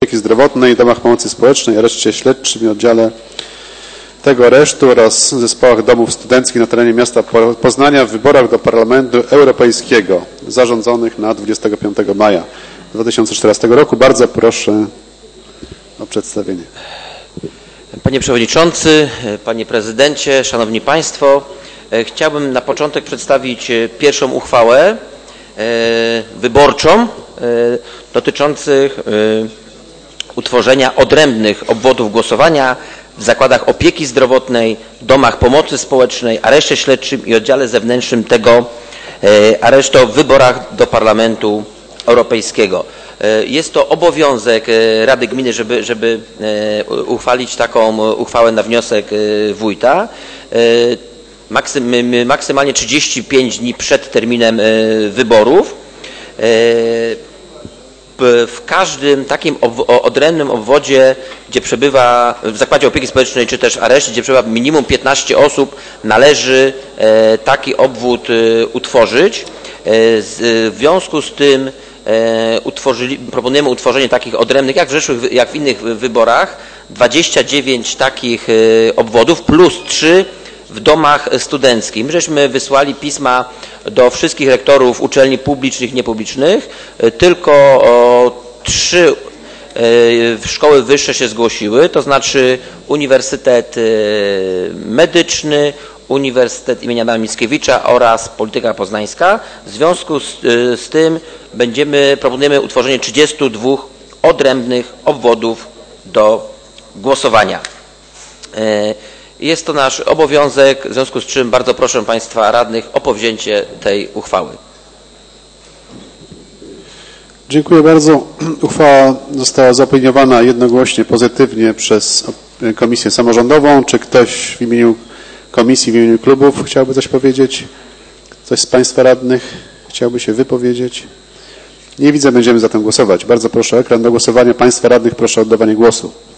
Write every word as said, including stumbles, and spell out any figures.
opieki zdrowotnej, domach pomocy społecznej, areszcie śledczym i oddziale tego aresztu oraz zespołach domów studenckich na terenie miasta Poznania w wyborach do Parlamentu Europejskiego zarządzonych na dwudziestego piątego maja dwa tysiące czternastego roku. Bardzo proszę o przedstawienie. Panie Przewodniczący, Panie Prezydencie, Szanowni Państwo, chciałbym na początek przedstawić pierwszą uchwałę wyborczą dotyczących utworzenia odrębnych obwodów głosowania w zakładach opieki zdrowotnej, domach pomocy społecznej, areszcie śledczym i oddziale zewnętrznym tego aresztu w wyborach do Parlamentu Europejskiego. Jest to obowiązek Rady Gminy, żeby, żeby uchwalić taką uchwałę na wniosek wójta. Maksymalnie trzydzieści pięć dni przed terminem wyborów. W każdym takim odrębnym obwodzie, gdzie przebywa, w zakładzie opieki społecznej czy też areszcie, gdzie przebywa minimum piętnaście osób, należy taki obwód utworzyć. W związku z tym utworzyli, proponujemy utworzenie takich odrębnych, jak w zeszłych, jak w innych wyborach, dwadzieścia dziewięć takich obwodów plus trzy w domach studenckich. My żeśmy wysłali pisma do wszystkich rektorów uczelni publicznych i niepublicznych. Tylko trzy szkoły wyższe się zgłosiły, to znaczy Uniwersytet Medyczny, Uniwersytet imienia Adama Mickiewicza oraz Polityka Poznańska. W związku z, z tym będziemy, proponujemy utworzenie trzydziestu dwóch odrębnych obwodów do głosowania. Jest to nasz obowiązek, w związku z czym bardzo proszę Państwa radnych o powzięcie tej uchwały. Dziękuję bardzo. Uchwała została zaopiniowana jednogłośnie pozytywnie przez Komisję Samorządową. Czy ktoś w imieniu komisji, w imieniu klubów chciałby coś powiedzieć? Ktoś z Państwa radnych chciałby się wypowiedzieć? Nie widzę, będziemy zatem głosować. Bardzo proszę o ekran do głosowania. Państwa radnych proszę o oddawanie głosu.